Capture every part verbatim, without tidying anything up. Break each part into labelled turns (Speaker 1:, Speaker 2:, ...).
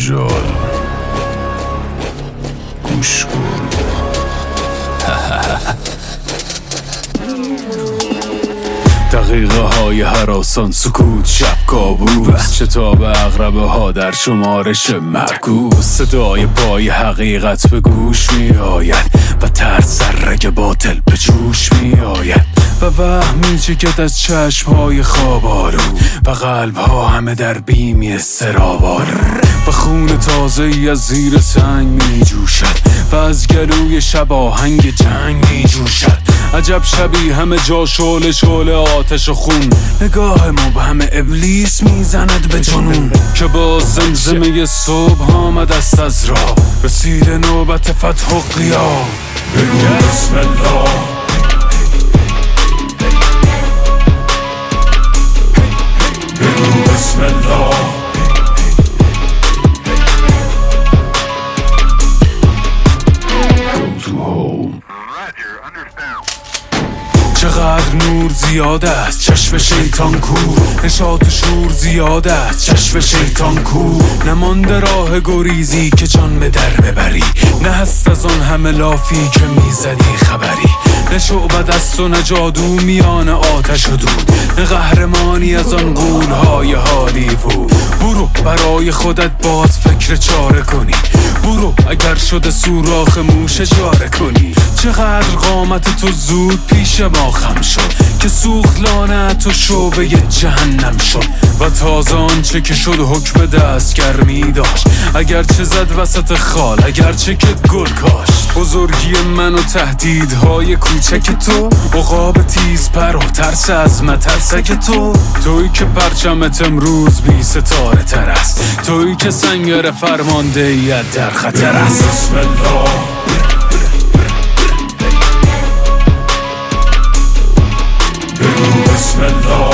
Speaker 1: دجال گوش کن. دقیقه های هراسان، سکوت، شب کابوس، شتاب اغربه ها در شمارش مرکوز. صدای پای حقیقت به گوش می آید و ترس سر رگ باطل به جوش می آید و وهمی چکت از چشم های خواب آلو و قلب ها همه در بیمی استراب آلو و خون تازه ای از زیر سنگ می جوشد و از گلوی شب آهنگ جنگ می جوشد. عجب شبی همه جا شعله شعله آتش و خون، نگاه مبهم ابلیس میزند به جنون که باز زمزمه صبح آمد است از راه، رسید نوبت فتح و قیام. بگو بسم الله، بگو بسم الله، go to home. چقدر نور زیاده است، چشم شیطان کور، نشاط و شور زیاده است، چشم شیطان کور. نمانده راه گریزی که جان به در ببری، نه هست از آن همه لافی که میزدی خبری، نه شعبد دست و نه جادو میان آتش و دود، نه قهرمانی از آن غول‌های هالیوود. برو برای خودت باز فکر چاره کنی، برو اگر شده سوراخ موش اجاره کنی. چقدر قامت تو زود پیش ما خم شد که سوخت لعنت و شعبه جهنم شد و تازه آنچه که شد حکم دستگرمی داشت. اگرچه زد وسط خال، اگرچه که گل کاشت. بزرگی من و تهدیدهای کوچک تو، عقاب تیز پر و ترس از مترسک تو. تویی که پرچمت امروز بی ستاره تر است، تویی که سنگر فرماندهیت در خطر است. بسم الله، بسم الله،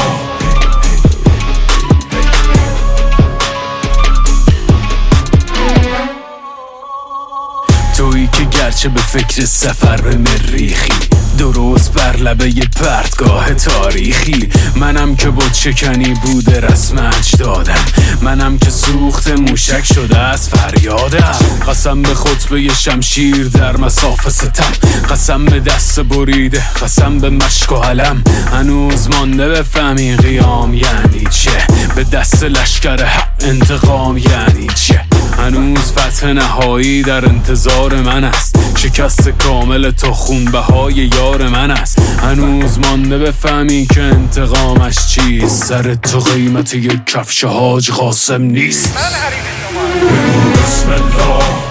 Speaker 1: تویی که گرچه به فکر سفر به مریخی، درست بر لبه ی پرتگاه تاریخی. منم که بود شکنی بوده رسم اجدادم، منم که سوخت موشک شده از فریادم. قسم به خطبه ی شمشیر در مساف ستم، قسم به دست بریده، قسم به مشک و علم. هنوز مانده بفهمی قیام یعنی چه، به دست لشکر حق انتقام یعنی چه. هنوز فتح نهایی در انتظار من است، شکست کامل تا خونبهای یار من است. هنوز مانده بفهمی که انتقامش چیست، سر تو قیمت یک کفش حاج قاسم نیست. بسم الله،